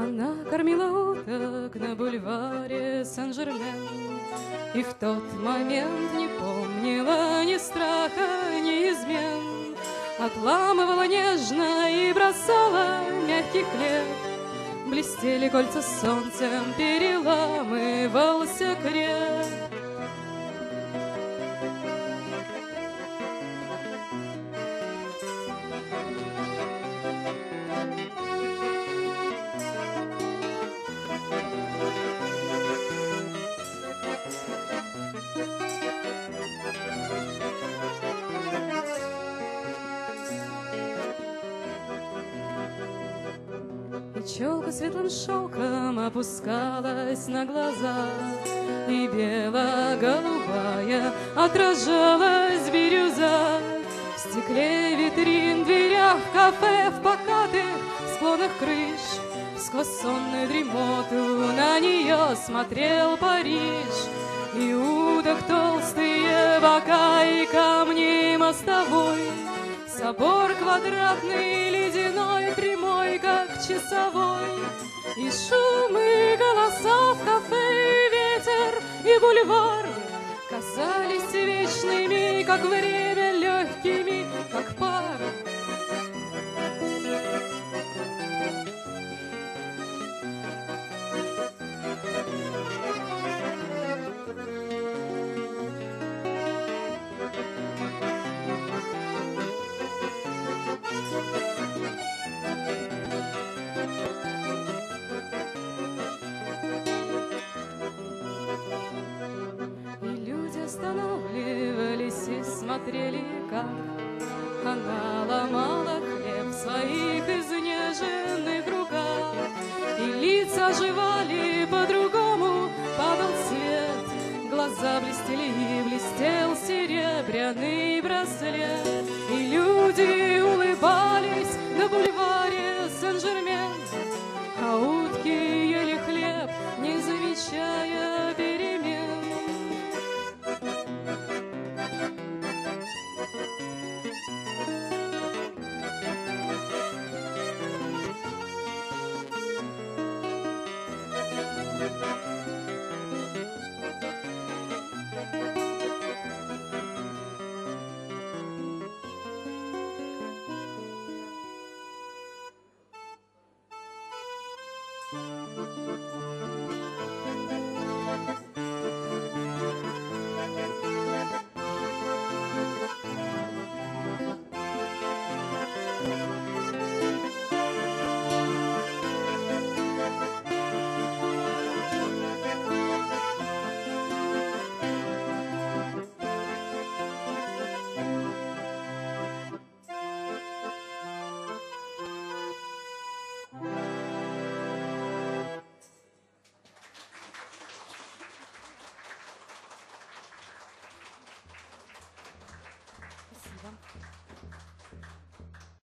Она кормила уток на бульваре Сен-Жермен, и в тот момент не помнила ни страха, ни измен. Отламывала нежно и бросала мягкий хлеб. Блестели кольца солнцем, переламывался креп. Челка светлым шелком опускалась на глаза, и бело-голубая отражалась бирюза. В стекле витрин, дверях кафе, в покатых склонах крыш, сквозь сонную дремоту на нее смотрел Париж. И уток толстые бока, и камни мостовой, собор квадратный, ледяной, прямой, как часовой. И шум, и голоса в кафе, и ветер, и бульвар казались вечными, как время, легкими, как пар. Останавливались и смотрели, как она ломала хлеб в своих изнеженных руках. И лица оживали по-другому, падал свет, глаза блестели, и блестел серебряный браслет. И люди улыбались на бульваре Сен-Жермен, а утки ели хлеб, не замечая перемен.